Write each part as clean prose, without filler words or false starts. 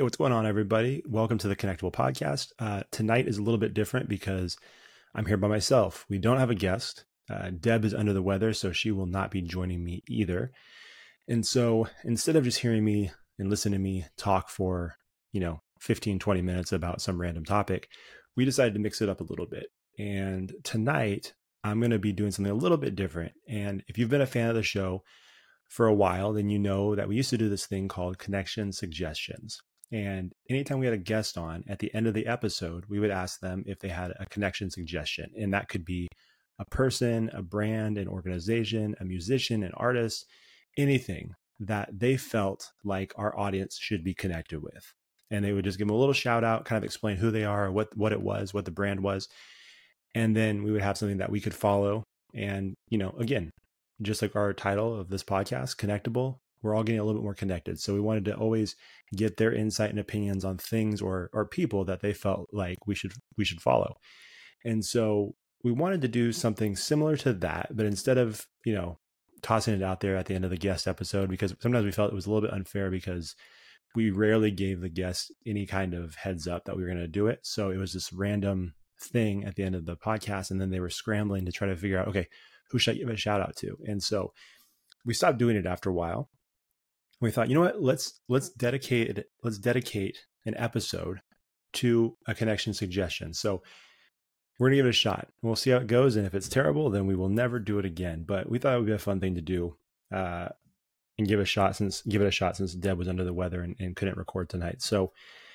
what's going on, everybody? Welcome to the Connectable Podcast. Tonight is a little bit different because I'm here by myself. We don't have a guest. Deb is under the weather, so she will not be joining me either. And so instead of just hearing me and listening to me talk for, 15, 20 minutes about some random topic, we decided to mix it up a little bit. And tonight, I'm going to be doing something a little bit different. And if you've been a fan of the show for a while, then you know that we used to do this thing called Connection Suggestions. And anytime we had a guest on, at the end of the episode, we would ask them if they had a connection suggestion. And that could be a person, a brand, an organization, a musician, an artist, anything that they felt like our audience should be connected with. And they would just give them a little shout out, kind of explain who they are, what it was, what the brand was. And then we would have something that we could follow. And, again, just like our title of this podcast, Connectable, we're all getting a little bit more connected. So we wanted to always get their insight and opinions on things or people that they felt like we should follow. And so we wanted to do something similar to that, but instead of, tossing it out there at the end of the guest episode, because sometimes we felt it was a little bit unfair because we rarely gave the guest any kind of heads up that we were going to do it. So it was this random thing at the end of the podcast. And then they were scrambling to try to figure out, okay, who should I give a shout out to? And so we stopped doing it after a while. We thought, you know what, let's dedicate an episode to a connection suggestion. So we're gonna give it a shot. We'll see how it goes, and if it's terrible, then we will never do it again. But we thought it would be a fun thing to do, and give it a shot since Deb was under the weather and couldn't record tonight. So,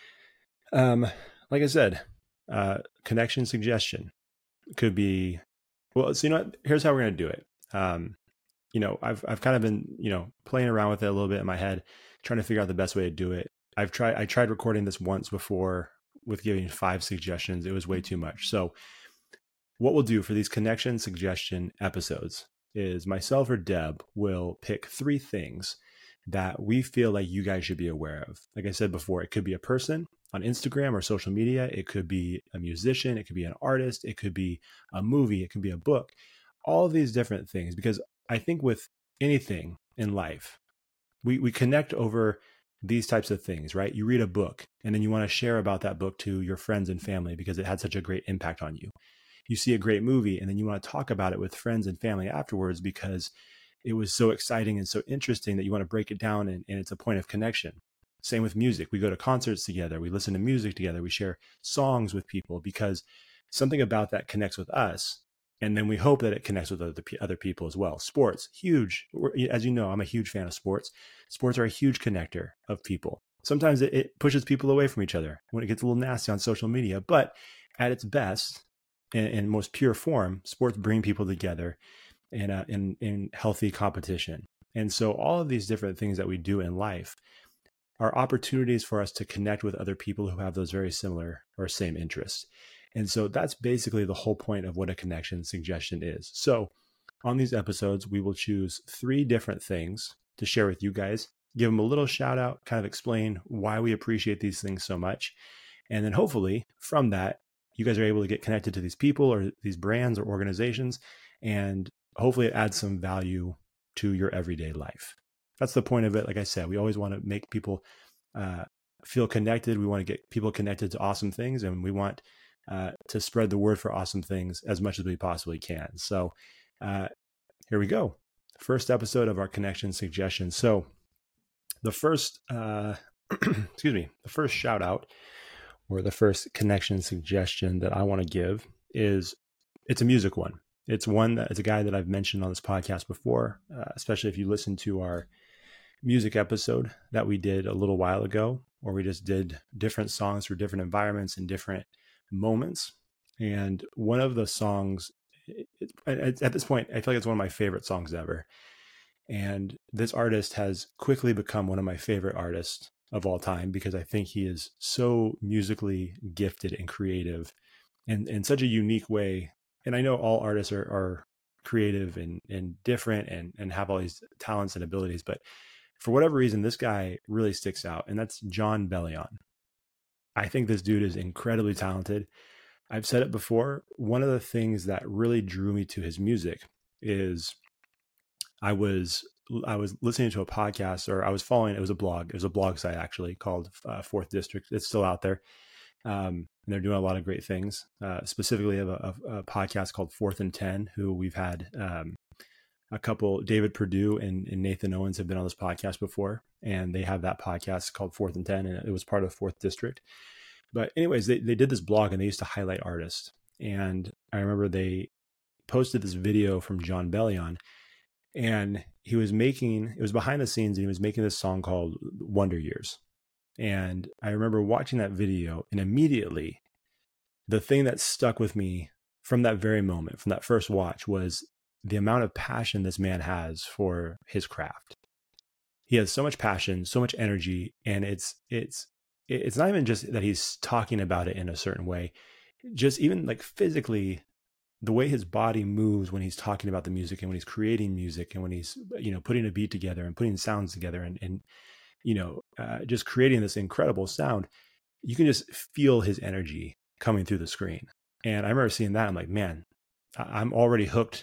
like I said, connection suggestion could be, well, so here's how we're gonna do it. I've kind of been, playing around with it a little bit in my head, trying to figure out the best way to do it. I tried recording this once before with giving 5 suggestions. It was way too much. So what we'll do for these connection suggestion episodes is myself or Deb will pick 3 things that we feel like you guys should be aware of. Like I said before, it could be a person on Instagram or social media. It could be a musician. It could be an artist. It could be a movie. It could be a book. All of these different things, because I think with anything in life, we connect over these types of things, right? You read a book and then you want to share about that book to your friends and family because it had such a great impact on you. You see a great movie and then you want to talk about it with friends and family afterwards because it was so exciting and so interesting that you want to break it down, and it's a point of connection. Same with music. We go to concerts together. We listen to music together. We share songs with people because something about that connects with us. And then we hope that it connects with other people as well. Sports, huge. As you know, I'm a huge fan of sports. Sports are a huge connector of people. Sometimes it pushes people away from each other when it gets a little nasty on social media. But at its best, in most pure form, sports bring people together in healthy competition. And so all of these different things that we do in life are opportunities for us to connect with other people who have those very similar or same interests. And so that's basically the whole point of what a connection suggestion is. So on these episodes, we will choose 3 different things to share with you guys, give them a little shout out, kind of explain why we appreciate these things so much. And then hopefully from that, you guys are able to get connected to these people or these brands or organizations, and hopefully it adds some value to your everyday life. That's the point of it. Like I said, we always want to make people feel connected. We want to get people connected to awesome things, and we want to spread the word for awesome things as much as we possibly can. So here we go. First episode of our connection suggestion. So the first, the first shout out or the first connection suggestion that I want to give it's a music one. It's one that it's a guy that I've mentioned on this podcast before, especially if you listen to our music episode that we did a little while ago, where we just did different songs for different environments and different moments. And one of the songs, at this point, I feel like it's one of my favorite songs ever. And this artist has quickly become one of my favorite artists of all time because I think he is so musically gifted and creative and in such a unique way. And I know all artists are creative and different and have all these talents and abilities, but for whatever reason, this guy really sticks out, and that's Jon Bellion. I think this dude is incredibly talented. I've said it before. One of the things that really drew me to his music is I was listening to a podcast, or I was following, it was a blog site actually called Fourth District. It's still out there. And they're doing a lot of great things. Specifically, I have a podcast called Fourth and 10, who we've had a couple, David Perdue and Nathan Owens have been on this podcast before, and they have that podcast called Fourth and 10, and it was part of Fourth District. But anyways, they did this blog, and they used to highlight artists. And I remember they posted this video from Jon Bellion, and it was behind the scenes, and he was making this song called Wonder Years. And I remember watching that video, and immediately the thing that stuck with me from that very moment, from that first watch, was the amount of passion this man has for his craft. He has so much passion, so much energy, and it's not even just that he's talking about it in a certain way, just even like physically, the way his body moves when he's talking about the music and when he's creating music and when he's, putting a beat together and putting sounds together and just creating this incredible sound. You can just feel his energy coming through the screen. And I remember seeing that. I'm like, man, I'm already hooked,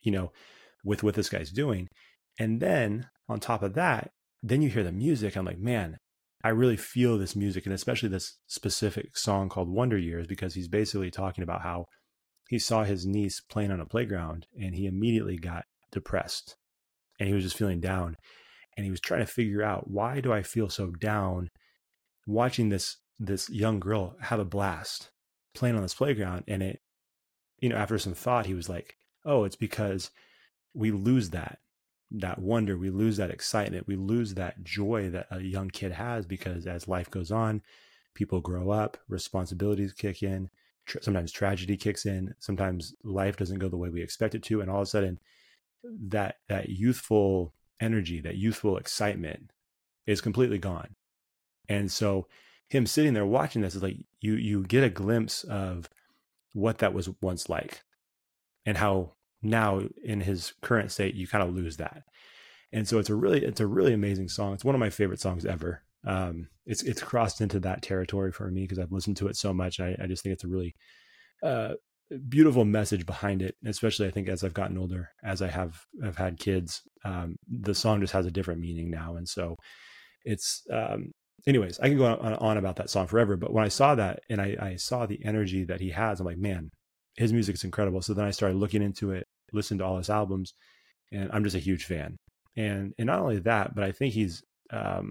with what this guy's doing. And then on top of that, then you hear the music. I'm like, man, I really feel this music, and especially this specific song called Wonder Years, because he's basically talking about how he saw his niece playing on a playground and he immediately got depressed and he was just feeling down. And he was trying to figure out, why do I feel so down watching this young girl have a blast playing on this playground? And it, after some thought, he was like, oh, it's because we lose that wonder, we lose that excitement, we lose that joy that a young kid has, because as life goes on, people grow up, responsibilities kick in, sometimes tragedy kicks in, sometimes life doesn't go the way we expect it to, and all of a sudden that youthful energy, that youthful excitement is completely gone. And so him sitting there watching this is like, you get a glimpse of what that was once like, and how now in his current state, you kind of lose that. And so it's a really amazing song. It's one of my favorite songs ever. It's crossed into that territory for me because I've listened to it so much. I just think it's a really beautiful message behind it. Especially, I think as I've gotten older, as I've had kids, the song just has a different meaning now. And so it's, anyways, I can go on about that song forever. But when I saw that and I saw the energy that he has, I'm like, man, his music is incredible. So then I started looking into it, listened to all his albums, and I'm just a huge fan. And not only that, but I think he's, I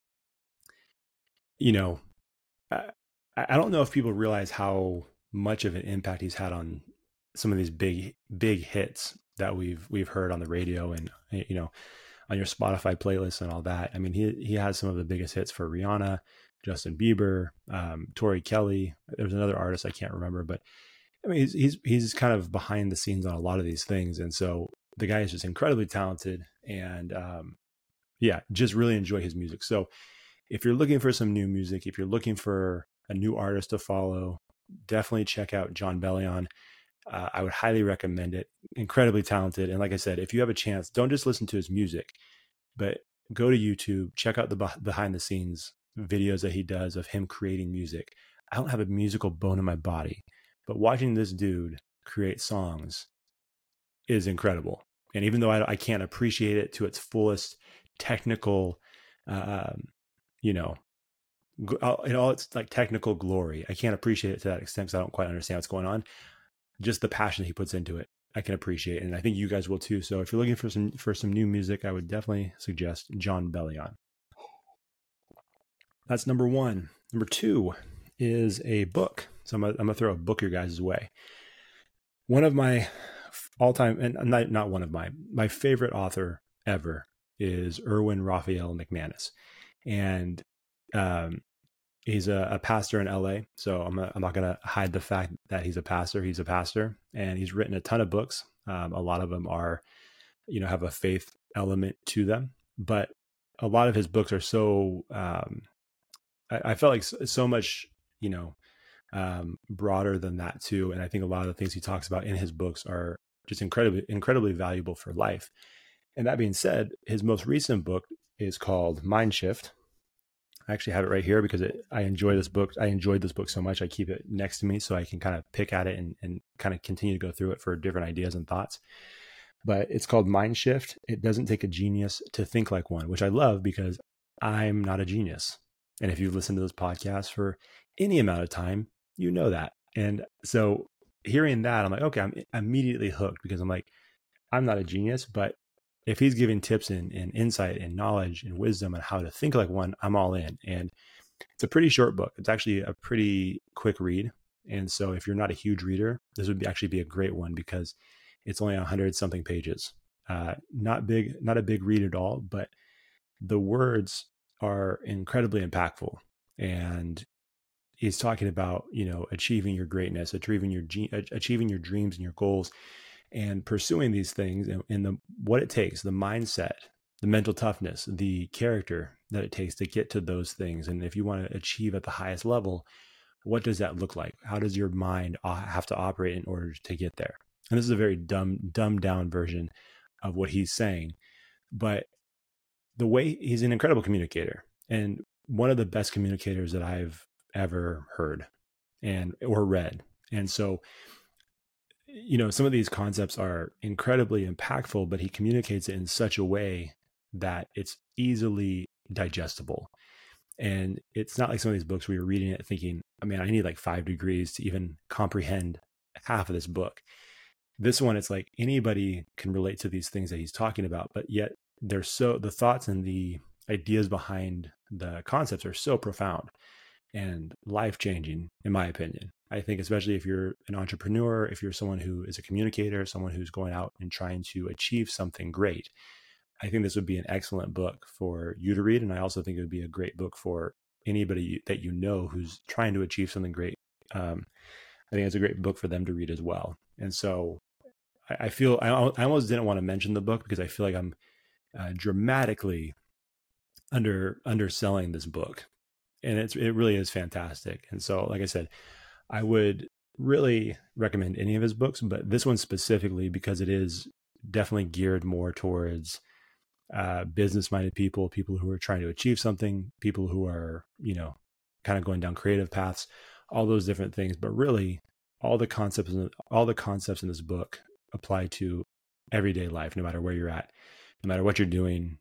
don't know if people realize how much of an impact he's had on some of these big hits that we've heard on the radio and, on your Spotify playlists and all that. I mean, he has some of the biggest hits for Rihanna, Justin Bieber, Tori Kelly. There was another artist I can't remember, but I mean, he's kind of behind the scenes on a lot of these things. And so the guy is just incredibly talented, and just really enjoy his music. So if you're looking for some new music, if you're looking for a new artist to follow, definitely check out Jon Bellion. I would highly recommend it. Incredibly talented. And like I said, if you have a chance, don't just listen to his music, but go to YouTube, check out the behind the scenes videos that he does of him creating music. I don't have a musical bone in my body, but watching this dude create songs is incredible. And even though I can't appreciate it to its fullest technical, in all its like technical glory, I can't appreciate it to that extent because I don't quite understand what's going on. Just the passion he puts into it, I can appreciate, and I think you guys will too. So if you're looking for some new music, I would definitely suggest Jon Bellion. That's number one. Number two is a book. So I'm gonna throw a book your guys' way. One of my all-time, and not one of my favorite author ever is Erwin Raphael McManus, and he's a pastor in LA. So I'm not gonna hide the fact that he's a pastor. He's a pastor, and he's written a ton of books. A lot of them are, have a faith element to them, but a lot of his books are so. I felt like so much, broader than that too. And I think a lot of the things he talks about in his books are just incredibly valuable for life. And that being said, his most recent book is called Mind Shift. I actually have it right here because I enjoy this book. I enjoyed this book so much. I keep it next to me so I can kind of pick at it and kind of continue to go through it for different ideas and thoughts. but it's called Mind Shift. It doesn't take a genius to think like one, which I love because I'm not a genius. And if you've listened to this podcast for any amount of time, you know that. And so hearing that, I'm like, okay, I'm immediately hooked because I'm like, I'm not a genius, but if he's giving tips and insight and knowledge and wisdom on how to think like one, I'm all in. And it's a pretty short book. It's actually a pretty quick read. And so if you're not a huge reader, this would actually be a great one because it's only 100 something pages. Not a big read at all, but the words are incredibly impactful. And he's talking about, achieving your greatness, achieving your dreams and your goals, and pursuing these things, and what it takes, the mindset, the mental toughness, the character that it takes to get to those things. And if you want to achieve at the highest level, what does that look like? How does your mind have to operate in order to get there? And this is a very dumbed down version of what he's saying, but the way he's an incredible communicator and one of the best communicators that I've ever heard or read. And so, some of these concepts are incredibly impactful, but he communicates it in such a way that it's easily digestible. And it's not like some of these books where you're reading it thinking, I need like 5 degrees to even comprehend half of this book. This one, it's like anybody can relate to these things that he's talking about, but yet the thoughts and the ideas behind the concepts are so profound and life-changing, in my opinion. I think especially if you're an entrepreneur, if you're someone who is a communicator, someone who's going out and trying to achieve something great, I think this would be an excellent book for you to read. And I also think it would be a great book for anybody that who's trying to achieve something great. I think it's a great book for them to read as well. And so I feel I almost didn't want to mention the book because I feel like I'm dramatically underselling this book, and it really is fantastic. And so, like I said, I would really recommend any of his books, but this one specifically because it is definitely geared more towards business-minded people who are trying to achieve something, people who are kind of going down creative paths, all those different things. But really, all the concepts in this book apply to everyday life, no matter where you're at, no matter what you're doing.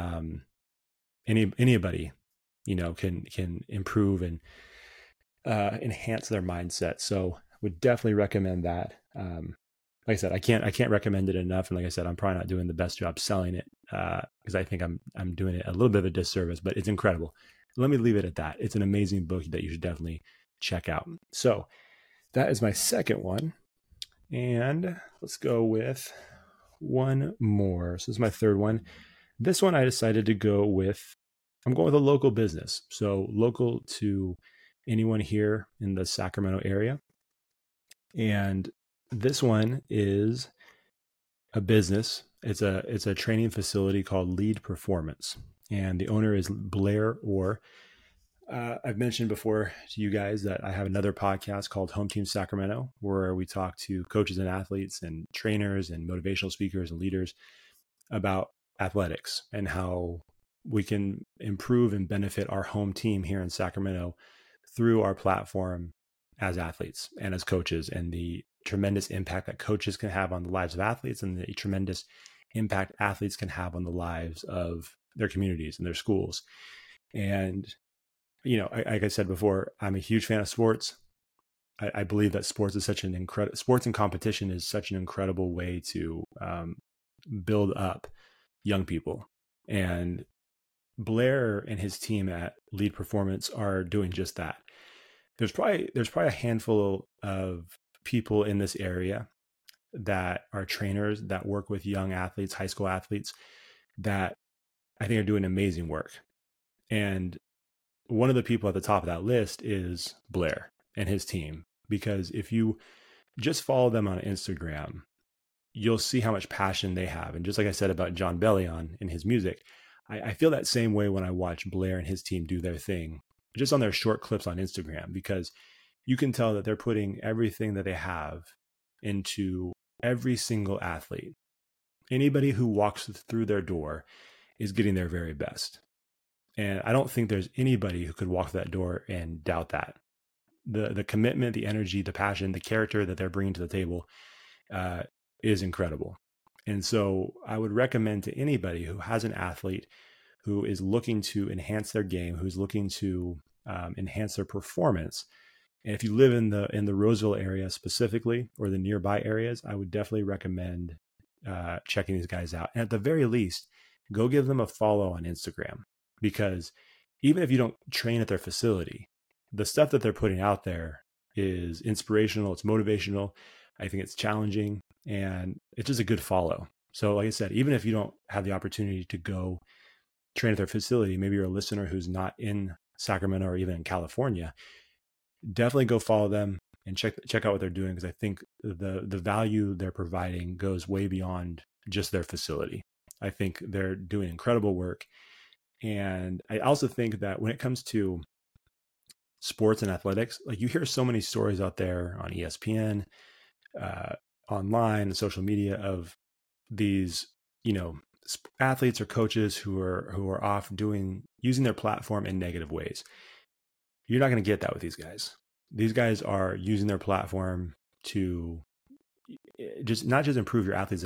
Anybody, can improve and enhance their mindset. So would definitely recommend that. Like I said, I can't recommend it enough. And like I said, I'm probably not doing the best job selling it because I think I'm doing it a little bit of a disservice, but it's incredible. Let me leave it at that. It's an amazing book that you should definitely check out. So that is my second one. And let's go with one more. So this is my third one. This one I decided to go with, I'm going with a local business. So local to anyone here in the Sacramento area. And this one is a business. It's a training facility called Lead Performance. And the owner is Blair Orr. I've mentioned before to you guys that I have another podcast called Home Team Sacramento, where we talk to coaches and athletes and trainers and motivational speakers and leaders about athletics and how we can improve and benefit our home team here in Sacramento through our platform as athletes and as coaches, and the tremendous impact that coaches can have on the lives of athletes and the tremendous impact athletes can have on the lives of their communities and their schools. And like I said before, I'm a huge fan of sports. I believe that sports and competition is such an incredible way to build up young people. And Blair and his team at Lead Performance are doing just that. There's probably a handful of people in this area that are trainers that work with young athletes, high school athletes, that I think are doing amazing work. And one of the people at the top of that list is Blair and his team, because if you just follow them on Instagram, you'll see how much passion they have. And just like I said about Jon Bellion and his music, I feel that same way when I watch Blair and his team do their thing, just on their short clips on Instagram, because you can tell that they're putting everything that they have into every single athlete. Anybody who walks through their door is getting their very best. And I don't think there's anybody who could walk that door and doubt that. The commitment, the energy, the passion, the character that they're bringing to the table is incredible. And so I would recommend to anybody who has an athlete who is looking to enhance their game, who's looking to enhance their performance. And if you live in the Roseville area specifically, or the nearby areas, I would definitely recommend checking these guys out. And at the very least, go give them a follow on Instagram, because even if you don't train at their facility, the stuff that they're putting out there is inspirational. It's motivational. I think it's challenging, and it's just a good follow. So like I said, even if you don't have the opportunity to go train at their facility, maybe you're a listener who's not in Sacramento or even in California, definitely go follow them and check out what they're doing, because I think the value they're providing goes way beyond just their facility. I think they're doing incredible work. And I also think that when it comes to sports and athletics, like, you hear so many stories out there on ESPN, online, social media, of these, athletes or coaches who are off using their platform in negative ways. You're not going to get that with these guys. These guys are using their platform to just not just improve your athletes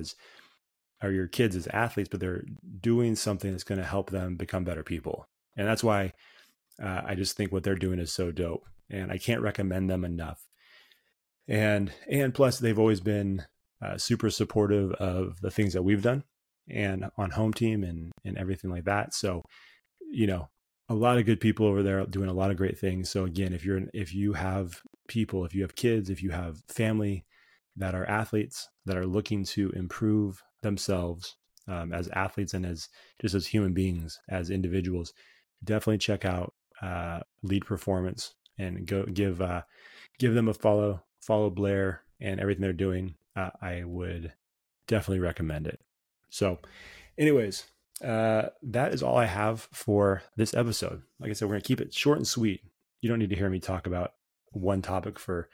or your kids as athletes, but they're doing something that's going to help them become better people. And that's why I just think what they're doing is so dope, and I can't recommend them enough. And plus, they've always been super supportive of the things that we've done, and on home team and everything like that. So, a lot of good people over there doing a lot of great things. So again, if you have people, if you have kids, if you have family that are athletes that are looking to improve themselves as athletes and as human beings, as individuals, definitely check out Lead Performance and go give them a follow Blair and everything they're doing. I would definitely recommend it. So anyways, that is all I have for this episode. Like I said, we're going to keep it short and sweet. You don't need to hear me talk about one topic for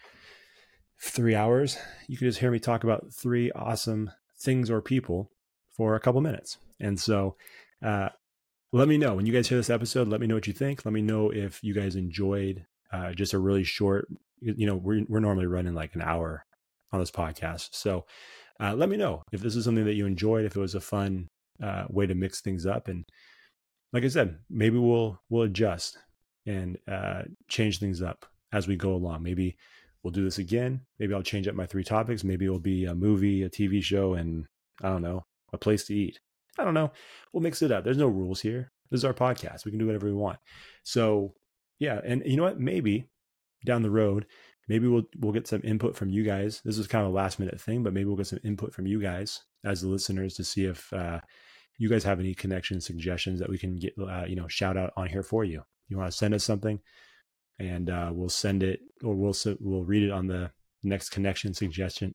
3 hours. You can just hear me talk about 3 awesome things or people for a couple minutes. And so, let me know when you guys hear this episode. Let me know what you think. Let me know if you guys enjoyed just a really short, we're normally running like an hour on this podcast. So let me know if this is something that you enjoyed, if it was a fun way to mix things up. And like I said, maybe we'll adjust and change things up as we go along. Maybe we'll do this again. Maybe I'll change up my 3 topics. Maybe it'll be a movie, a TV show, and I don't know, a place to eat. I don't know. We'll mix it up. There's no rules here. This is our podcast. We can do whatever we want. So yeah. And you know what? Maybe down the road, maybe we'll get some input from you guys. This is kind of a last minute thing, but maybe we'll get some input from you guys as the listeners to see if you guys have any connection suggestions that we can get, shout out on here for you. You want to send us something, and we'll send it, or we'll read it on the next connection suggestion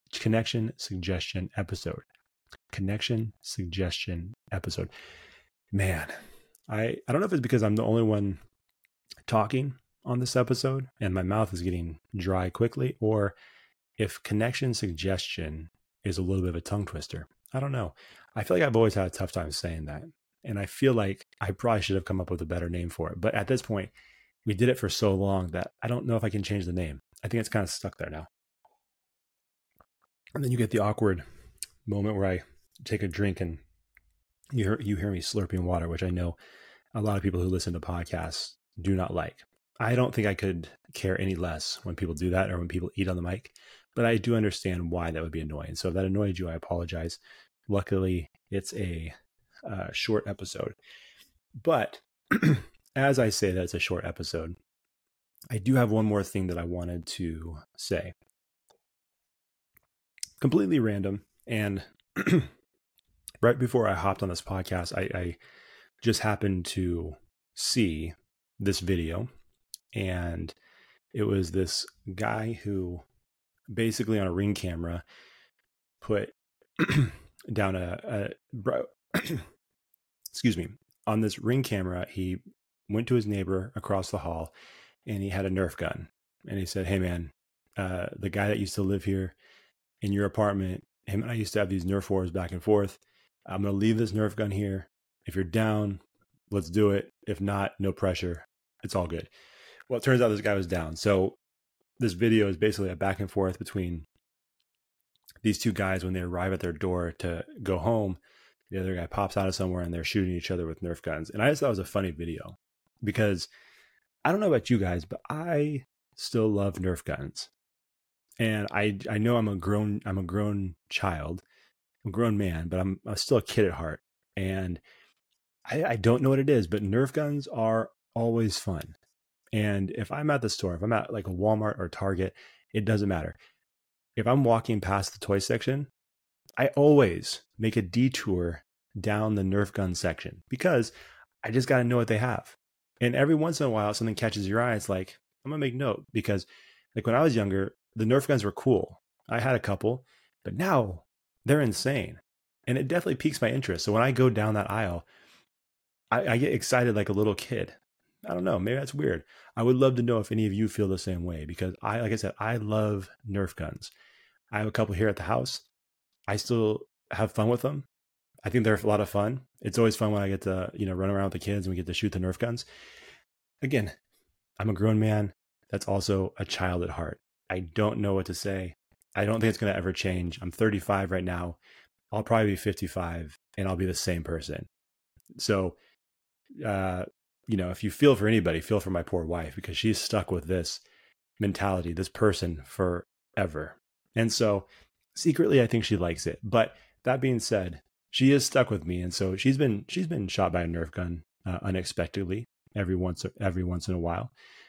episode. Connection suggestion episode. Man, I don't know if it's because I'm the only one talking on this episode and my mouth is getting dry quickly, or if connection suggestion is a little bit of a tongue twister. I don't know. I feel like I've always had a tough time saying that. And I feel like I probably should have come up with a better name for it. But at this point, we did it for so long that I don't know if I can change the name. I think it's kind of stuck there now. And then you get the awkward moment where I take a drink and you hear me slurping water, which I know a lot of people who listen to podcasts do not like. I don't think I could care any less when people do that or when people eat on the mic, but I do understand why that would be annoying. So if that annoyed you, I apologize. Luckily, it's a short episode. But as I say that it's a short episode, I do have one more thing that I wanted to say. Completely random. And right before I hopped on this podcast, I just happened to see this video, and it was this guy who basically on a Ring camera put down excuse me, on this Ring camera, he went to his neighbor across the hall and he had a Nerf gun, and he said, "Hey man, the guy that used to live here in your apartment, him and I used to have these Nerf wars back and forth. I'm going to leave this Nerf gun here. If you're down, let's do it. If not, no pressure. It's all good." Well, it turns out this guy was down. So this video is basically a back and forth between these two guys, when they arrive at their door to go home, the other guy pops out of somewhere and they're shooting each other with Nerf guns. And I just thought it was a funny video because I don't know about you guys, but I still love Nerf guns. And I know I'm a grown child, I'm a grown man, but I'm still a kid at heart. And I don't know what it is, but Nerf guns are always fun. And if I'm at the store, if I'm at like a Walmart or Target, it doesn't matter. If I'm walking past the toy section, I always make a detour down the Nerf gun section because I just got to know what they have. And every once in a while, something catches your eye. It's like, I'm going to make note because like when I was younger, the Nerf guns were cool. I had a couple, but now they're insane. And it definitely piques my interest. So when I go down that aisle, I get excited like a little kid. I don't know. Maybe that's weird. I would love to know if any of you feel the same way because like I said, I love Nerf guns. I have a couple here at the house. I still have fun with them. I think they're a lot of fun. It's always fun when I get to, run around with the kids and we get to shoot the Nerf guns. Again, I'm a grown man that's also a child at heart. I don't know what to say. I don't think it's going to ever change. I'm 35 right now. I'll probably be 55 and I'll be the same person. So, if you feel for anybody, feel for my poor wife because she's stuck with this mentality, this person forever. And so secretly, I think she likes it. But that being said, she is stuck with me. And so she's been shot by a Nerf gun unexpectedly every once in a while.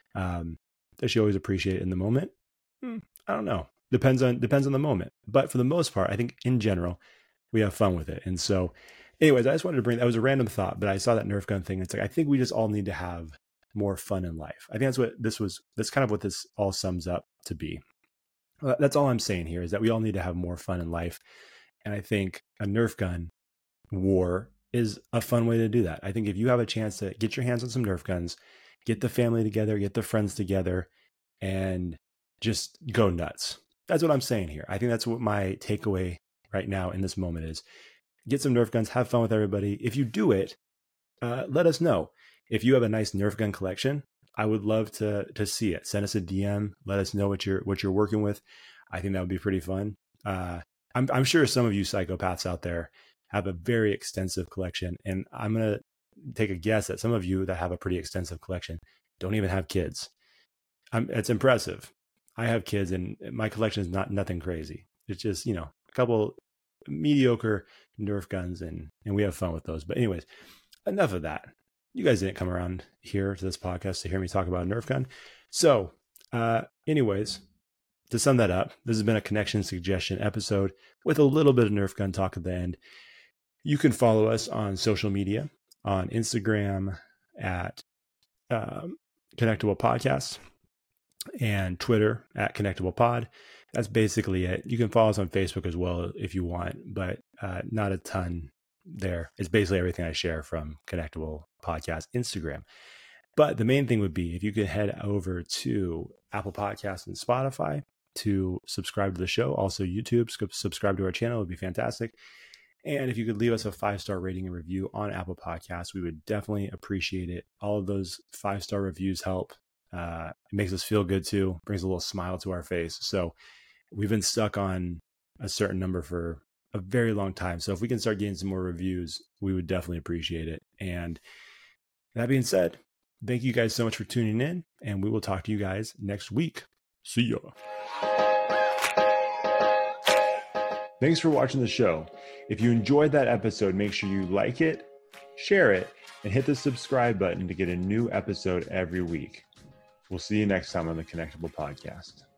Does she always appreciate it in the moment? I don't know. Depends on the moment. But for the most part, I think in general, we have fun with it. And so anyways, I just wanted to that was a random thought, but I saw that Nerf gun thing. It's like, I think we just all need to have more fun in life. I think that's kind of what this all sums up to be. That's all I'm saying here is that we all need to have more fun in life. And I think a Nerf gun war is a fun way to do that. I think if you have a chance to get your hands on some Nerf guns, get the family together, get the friends together, and just go nuts. That's what I'm saying here. I think that's what my takeaway right now in this moment is. Get some Nerf guns, have fun with everybody. If you do it, let us know. If you have a nice Nerf gun collection, I would love to see it. Send us a DM. Let us know what you're working with. I think that would be pretty fun. I'm sure some of you psychopaths out there have a very extensive collection, and I'm gonna take a guess that some of you that have a pretty extensive collection don't even have kids. It's impressive. I have kids, and my collection is nothing crazy. It's just a couple mediocre Nerf guns, and we have fun with those. But anyways, enough of that. You guys didn't come around here to this podcast to hear me talk about a Nerf gun. So anyways, to sum that up, this has been a connection suggestion episode with a little bit of Nerf gun talk at the end. You can follow us on social media, on Instagram at Connectable Podcast and Twitter at Connectable Pod. That's basically it. You can follow us on Facebook as well if you want, but not a ton there. It's basically everything I share from Connectable Podcast Instagram. But the main thing would be if you could head over to Apple Podcasts and Spotify to subscribe to the show. Also YouTube, subscribe to our channel would be fantastic. And if you could leave us a 5-star rating and review on Apple Podcasts, we would definitely appreciate it. All of those 5-star reviews help. It makes us feel good too, brings a little smile to our face. So we've been stuck on a certain number for a very long time. So if we can start getting some more reviews, we would definitely appreciate it. And that being said, thank you guys so much for tuning in, and we will talk to you guys next week. See ya. Thanks for watching the show. If you enjoyed that episode, make sure you like it, share it, and hit the subscribe button to get a new episode every week. We'll see you next time on the Connectable Podcast.